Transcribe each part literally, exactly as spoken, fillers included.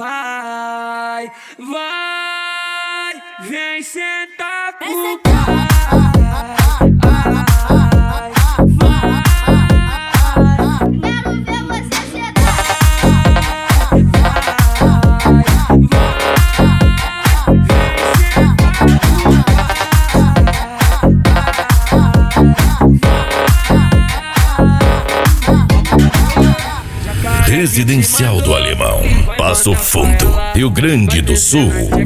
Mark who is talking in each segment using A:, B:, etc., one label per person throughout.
A: vai, vai, vem sentar com o
B: Residencial do Alemão, Passo Fundo, Rio Grande do Sul.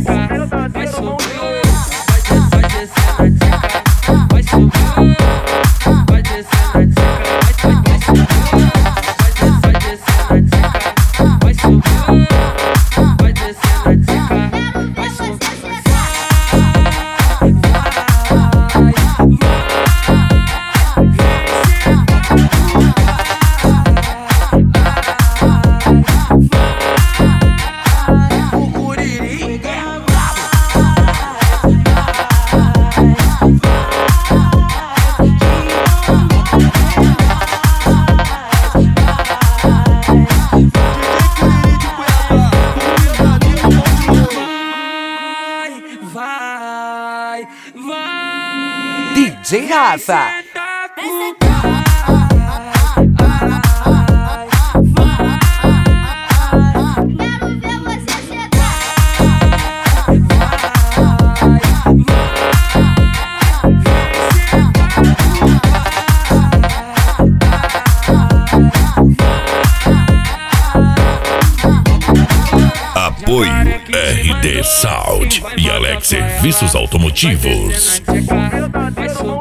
A: Vai, vai,
C: D J Rafa.
B: Apoio R D Sound e Alex Serviços Automotivos.